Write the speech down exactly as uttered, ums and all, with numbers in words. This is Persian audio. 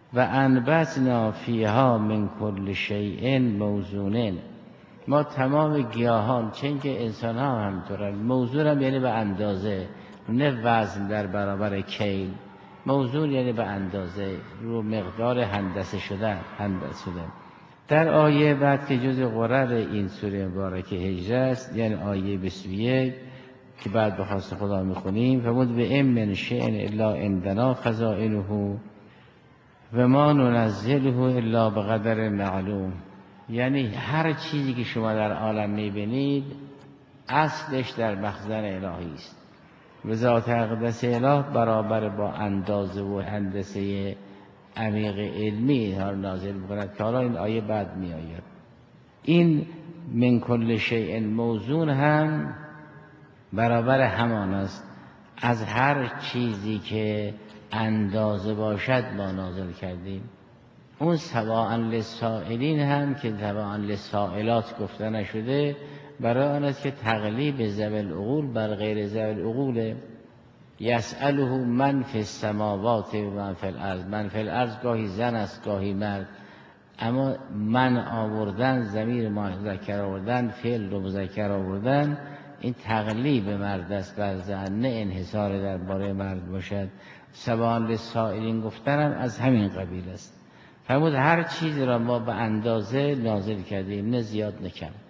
و انبتنا فیها من کل شیء موزون. ما تمام گیاهان، چه اینکه انسان ها هم همینطورن، موزون هم یعنی به اندازه، نه وزن در برابر کیل، موزون یعنی به اندازه، رو مقدار هندسه شدن هندسه شدن. در آیه بعد که جز غرر این سوره مبارکه هجر است، یعنی آیه بیست و یک که بعد به خواست خدا میخونیم، فرمود به ام من شیء الا عندنا خزائنه و ما ننزله الا بقدر معلوم. یعنی هر چیزی که شما در عالم میبینید اصلش در مخزن الهی است و ذات اقدس اله برابر با اندازه و هندسه عمیق علمی ها نازل می‌کند که حالا این آیه بعد می آید. این من کل شیء موزون هم برابر همان است، از هر چیزی که اندازه باشد ما نازل کردیم. اون سواء للسائلین هم که سواء للسائلات گفته نشده، برای آن است که تغلیب ذوی العقول بر غیر ذوی العقول. یسأله من فی السماوات و من فی الارض. من فی الارض گاهی زن است گاهی مرد، اما من آوردن، ضمیر مذکر آوردن، فعل رو مذکر آوردن، این تغلیب مرد است بر زن، نه انحصار درباره مرد باشد. سواء للسائلین گفتنم از همین قبیل است. فرمود هر چیزی را ما به اندازه نازل کردیم، نه زیاد نه کم.